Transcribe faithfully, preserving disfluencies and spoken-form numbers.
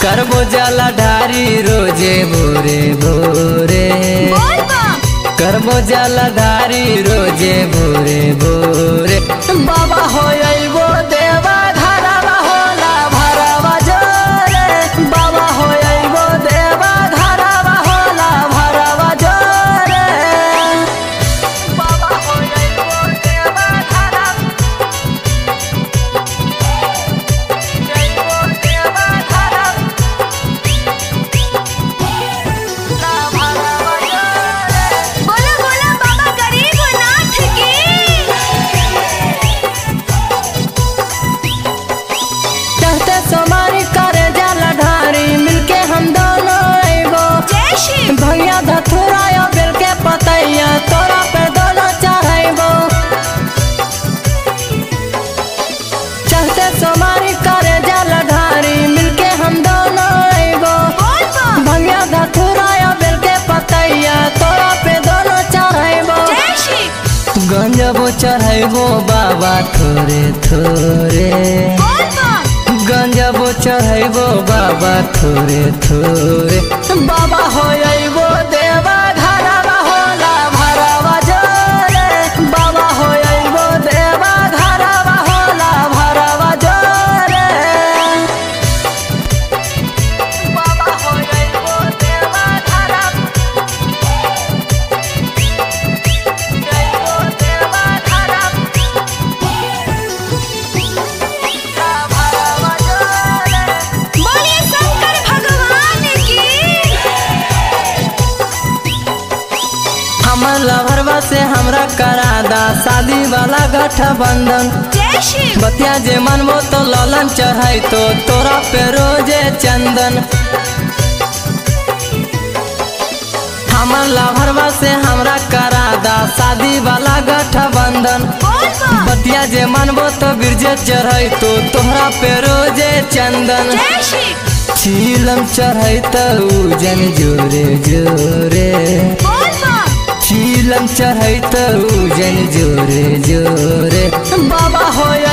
करबो जला ढारी रोजे भोरे भोरे करबो जला ढारी रोजे भोरे भोरे बाबा हो अइबो देवा घरवा होला भरवा जोरे बाबा हो अइबो देवा घरवा होला भरवा जोरे बाबा हो अइबो देवा घरवा अइबो देवा घरवा ला भरवा जोरे। बोला बोला बाबा गरीबनाथ की। चढ़ते सोमारी करे जाला ढारी मिलके हम दोनों अइबो जय शिव। भैया धथुरा या बेल के पतैया तोरा पे दोनों चढ़ैबो चढ़ते सोमारी करे जाला ढारी मिलके हम दोनों अइबो बोल बम। भैया धथुरा या बेल के पतैया तोरा पे दोनों चढ़ैबो जय शिव। गंजबो चढ़ैबो बाबा थोरे थोरे बोल बम। गंजबो चढ़ैबो बाबा थोरे थोरे बाबा हो अइबो देवा घरवा होला भरवा जोरे बाबा हो अइबो देवा घरवा होला भरवा जोरे बाबा हो अइबो देवा घरवा अइबो देवा घरवा ला भरवा जोरे। बोलिए शंकर भगवान की। हमर लभरवा से हमरा करादा शादी वाला गठबंधन जय शिव। बतिया जे मनबो तो ललन चढ़ाई तो तोरा पे रोजे चंदन हमर लभरवा से हमरा करादा शादी वाला गठबंधन बोल बम। बतिया जे मनबो तो गिरजे चढ़ाई तो तोहरा पे रोजे चंदन जय शिव। चीलम चढ़ाई तो जन जोरे जोरे बोल बम। चीलम चढ़ाई तो जन जोरे जोरे बाबा हो